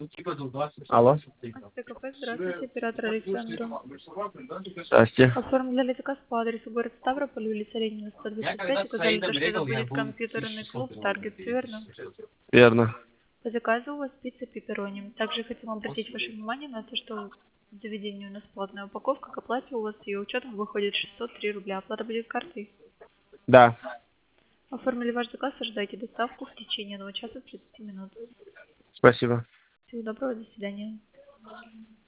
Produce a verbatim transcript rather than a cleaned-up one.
Алло. АСТКП, здравствуйте, оператор Александр. Здрасте. Оформляли заказ по адресу город Ставрополь, улица Ленина, сто двадцать пять. Указали, то, что это будет компьютерный клуб Target, все верно? Верно. По заказу у вас пицца пепперони. Также хотим обратить ваше внимание на то, что в заведении у нас платная упаковка. К оплате у вас ее учетом выходит шестьсот три рубля. Оплата будет картой. Да. Оформили ваш заказ, ожидайте доставку в течение одного часа тридцати минут. Спасибо. Всего доброго, до свидания.